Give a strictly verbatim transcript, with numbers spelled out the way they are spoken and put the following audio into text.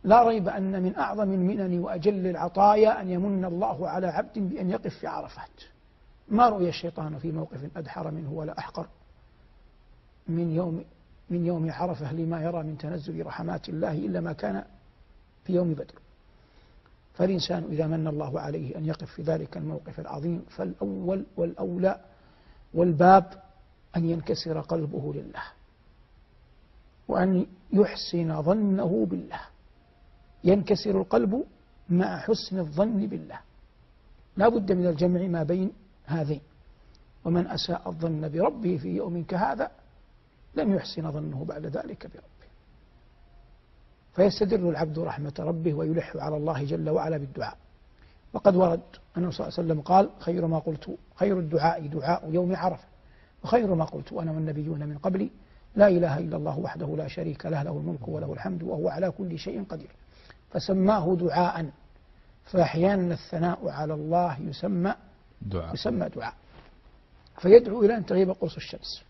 لا ريب أن من أعظم المنن وأجل العطايا أن يمن الله على عبد بأن يقف في عرفات. ما رؤي الشيطان في موقف أدحر منه ولا أحقر من يوم من يوم عرفة لما يرى من تنزل رحمات الله إلا ما كان في يوم بدر. فالإنسان إذا من الله عليه أن يقف في ذلك الموقف العظيم فالأول والأولى والباب أن ينكسر قلبه لله وأن يحسن ظنه بالله. ينكسر القلب مع حسن الظن بالله، لا بد من الجمع ما بين هذين. ومن أساء الظن بربه في يوم كهذا لم يحسن ظنه بعد ذلك بربه. فيستدر العبد رحمة ربه ويلح على الله جل وعلا بالدعاء. وقد ورد أنه صلى الله عليه وسلم قال: خير ما قلت خير الدعاء دعاء يوم عرفة، وخير ما قلت أنا والنبيون من قبلي لا إله إلا الله وحده لا شريك له له الملك وله الحمد وهو على كل شيء قدير. فسماه دعاء. فأحيانا الثناء على الله يسمى دعاء, يسمى دعاء. فيدعو إلى أن تغيب قرص الشمس